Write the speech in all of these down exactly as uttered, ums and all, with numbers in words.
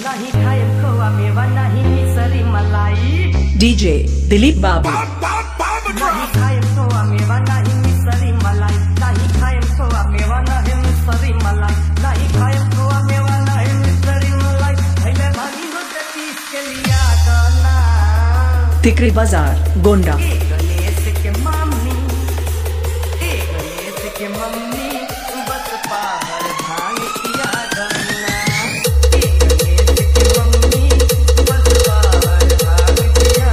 नहीं खाए खोआ मेवा नहीं मिसरी मलाई। डीजे दिलीप बाबू। नहीं खाए खोआ मेवा नहीं मिसरी मलाई, नहीं खाए खोआ मेवा नहीं मिसरी मलाई, नहीं खाए खोआ मेवा नहीं मिसरी मलाई। पहले भागी होते पीस के लिया गाना। टिकरी बाजार गोंडा। गणेश के मम्मी, ए गणेश के मम्मी बस पावर भांग किया गाना। ए गणेश के मम्मी बस पावर भांग किया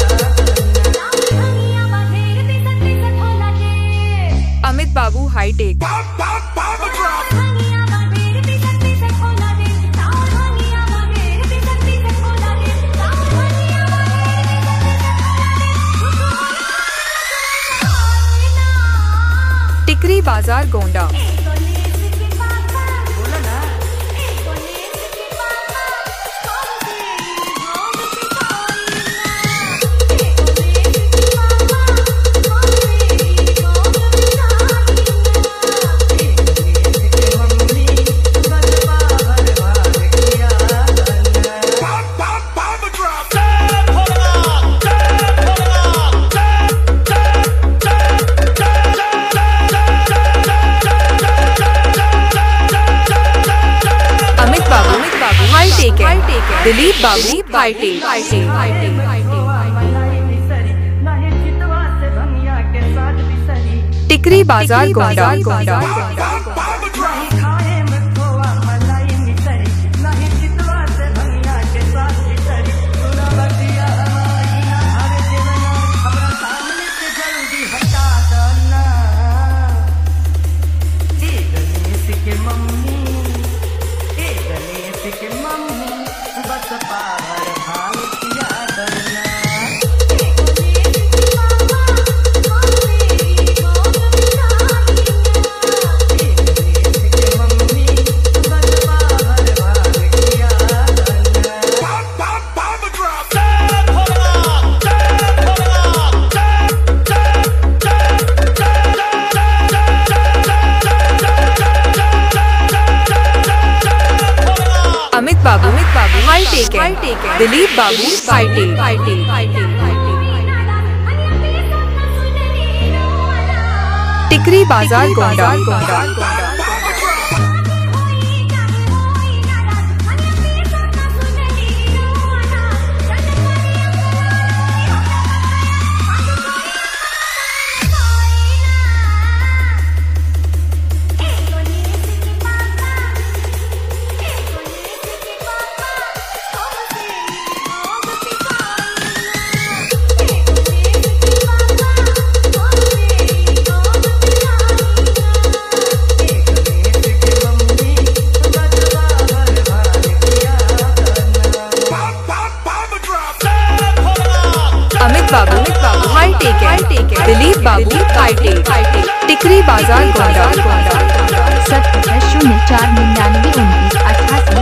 गाना। अमित बाबू हाईटेक। टिकरी बाजार गोंडा। दिलीप बाबू हाईटेक। टिकरी बाजार गोंडा। अमित बाबू अमित बाबू हाईटेक है। दिलीप बाबू हाईटेक। टिकरी बाजार गोंडा। बाबू अमित बाबू हाईटेक है। दिलीप बाबू हाईटेक। टिकरी बाजार गोंडा। सत्तर शून्य चार निन्यानवे उन्नीस अठासी।